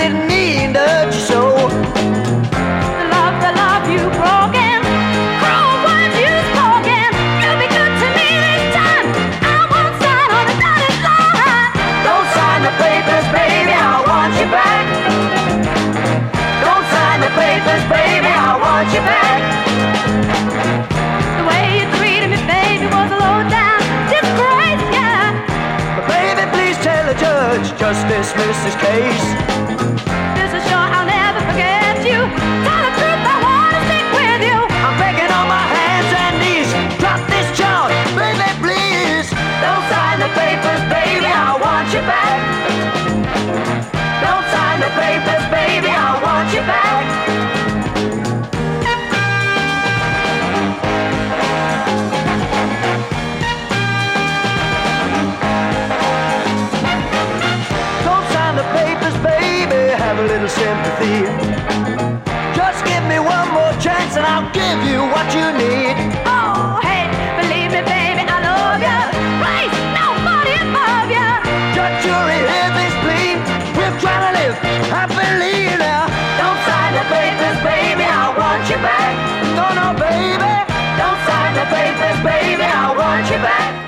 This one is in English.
didn't mean to hurt you so. The love you broken, cruel words you spoken. You'll be good to me this time. I won't sign on the dotted line. Don't sign the papers, baby, I want you back. Don't sign the papers, baby, I want you back. The way you treated me, baby, was a low down disgrace, yeah. But baby, please tell the judge, just dismiss this case. This is sure I'll never forget you. Tell the truth, I wanna stick with you. I'm begging on my hands and knees, drop this charge, baby, please. Don't sign the papers, baby, I want you back. Don't sign the papers, baby, I want you back. Don't sign the papers, baby, have a little sympathy. Just give me one more chance and I'll give you what you need. Oh, hey, believe me, baby, I love you. Praise nobody above you. Judge, jury, hear this plea. We're trying to live happily now. Don't sign the papers, baby, I want you back. No, no, baby. Don't sign the papers, baby, I want you back.